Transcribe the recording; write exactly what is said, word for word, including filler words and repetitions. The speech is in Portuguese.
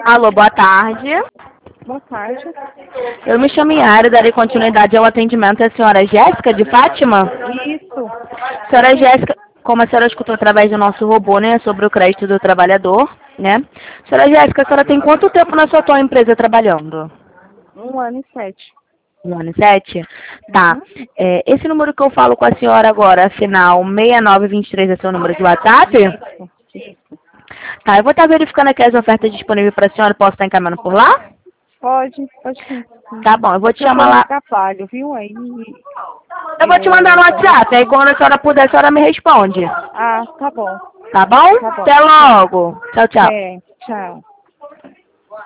Alô, boa tarde. Boa tarde. Eu me chamo Yara, darei continuidade ao atendimento. É a senhora Jéssica, de Fátima? Isso. Senhora Jéssica, como a senhora escutou através do nosso robô, né, sobre o crédito do trabalhador, né? Senhora Jéssica, a senhora tem quanto tempo na sua atual empresa trabalhando? Um ano e sete. Um ano e sete? Tá. Uhum. É, esse número que eu falo com a senhora agora, afinal, seis nove dois três é seu número de WhatsApp? Isso. Isso. Tá, eu vou estar verificando aqui as ofertas disponíveis para a senhora. Posso estar encaminhando por lá? Pode, pode sim. Tá bom, eu vou É te que eu tô chamar no lá. trabalho, viu? Aí. Eu vou te mandar no É... WhatsApp, aí quando a senhora puder, a senhora me responde. Ah, tá bom. Tá bom? Tá bom. Até Tá. logo. Tchau, tchau. É, tchau.